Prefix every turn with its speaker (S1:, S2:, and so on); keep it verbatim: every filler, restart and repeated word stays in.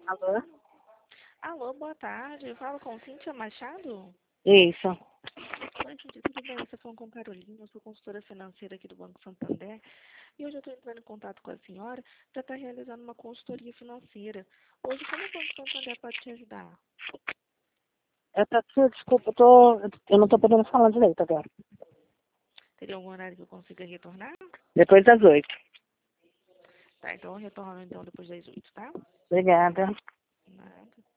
S1: Alô?
S2: Alô, boa tarde. Eu falo com Cíntia Machado?
S1: Isso.
S2: Oi, Cíntia, tudo bem? Você falando com Carolina, eu sou consultora financeira aqui do Banco Santander. E hoje eu estou entrando em contato com a senhora para estar realizando uma consultoria financeira. Hoje, como o Banco Santander pode te ajudar?
S1: É pra tu, desculpa, eu, tô, eu não tô podendo falar direito agora.
S2: Teria algum horário que eu consiga retornar?
S1: Depois das oito.
S2: Tá, então eu retorno então depois das oito, tá?
S1: Obrigada.
S2: Nada.